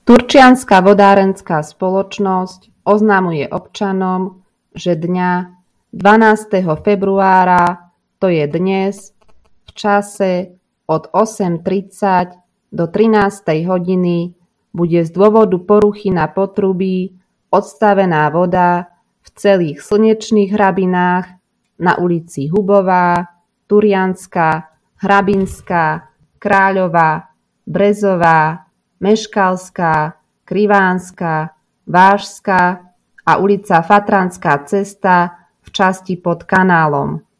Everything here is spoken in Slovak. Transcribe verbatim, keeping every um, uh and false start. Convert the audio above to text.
Turčianska vodárenská spoločnosť oznamuje občanom, že dňa dvanásteho februára, to je dnes, v čase od osem tridsať do trinástej hodiny bude z dôvodu poruchy na potrubí odstavená voda v celých Slnečných hrabinách na ulici Hubová, Turianska, Hrabinská, Kráľová, Brezová, Meškalská, Krivánska, Vážska a ulica Fatranská cesta v časti pod kanálom.